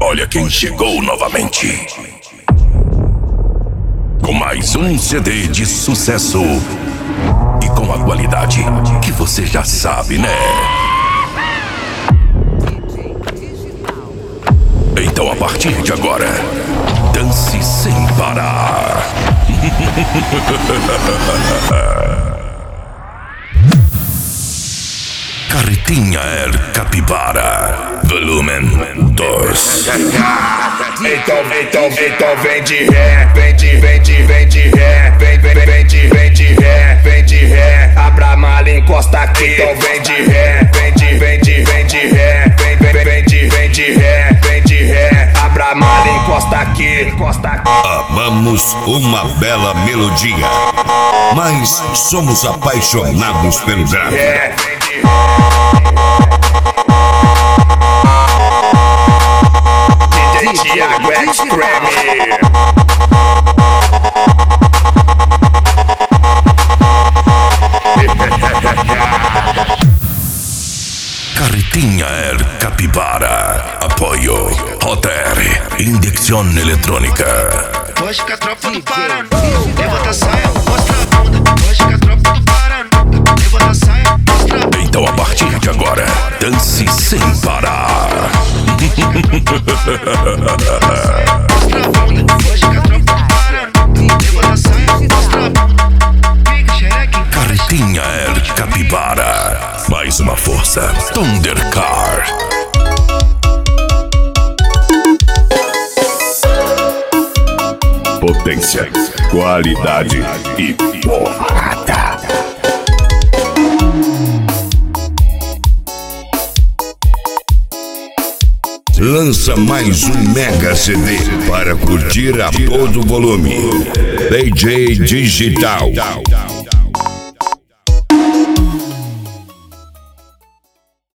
Olha quem chegou novamente, com mais um CD de sucesso e com a qualidade que você já sabe, né? Então a partir de agora, dance sem parar. Carretinha El Capibara, volumen 2. Então vem de ré, vem de ré, vem de ré, abra a mala, encosta aqui. Então vem de ré, vem de ré, vem de ré, abra a mala, encosta aqui. Amamos uma bela melodia, mas somos apaixonados pelo grave. DJ Thiago X-Treme. Carretinha El Capibara, apoio Roter, Indicción Electrónica. Hoje que a tropa do Paraná levanta a saia, mostra a bunda. Hoje que a tropa do Paraná levanta a saia, mostra a bunda. Então a partir de agora, dance sem parar. Mostra a bunda. Hoje que a tropa do Paraná levanta a saia, mostra a bunda. Fica xereque. Carretinha El Capibara, mais uma força, Thundercar. Potência, qualidade e porrada. Lança mais um mega CD para curtir a todo volume. DJ Digital.